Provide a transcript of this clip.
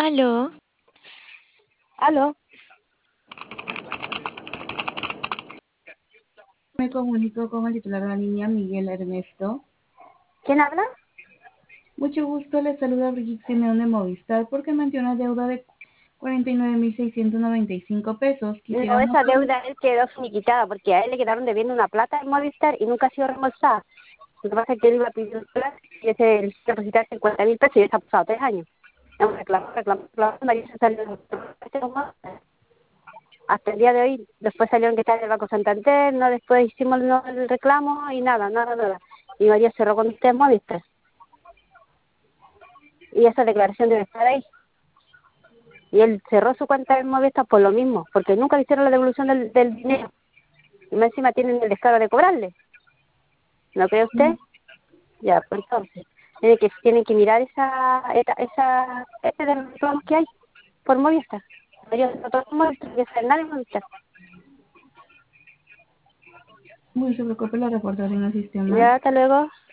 Aló, Aló, Me comunico con el titular de la línea, Miguel Ernesto. ¿quién habla? Mucho gusto, les saluda Brigitte Simeón de Movistar porque mantiene una deuda de 49.695 pesos. No, Quisiéramos... esa deuda él quedó finiquitada porque a él le quedaron debiendo una plata en Movistar y nunca ha sido reembolsada. Lo que pasa es que él iba a pedir un plata y ese él depositar 50.000 pesos y ya se ha pasado 3 años. Hemos reclamado, María se salió hasta el día de hoy. Después salieron que está en el Banco Santander, no, después hicimos el reclamo y nada. Y María cerró con usted en Movistar. Y esa declaración debe estar ahí. Y él cerró su cuenta en Movistar por lo mismo, porque nunca le hicieron la devolución del dinero. Y más encima tienen el descaro de cobrarle. ¿No cree usted? Ya, pues entonces, tienen que mirar de los reclamos que hay por Movistar. Yo no todo Movistar, yo sé nada de Movistar. Muy se preocupe, lo reportaré en el sistema. Ya, hasta luego.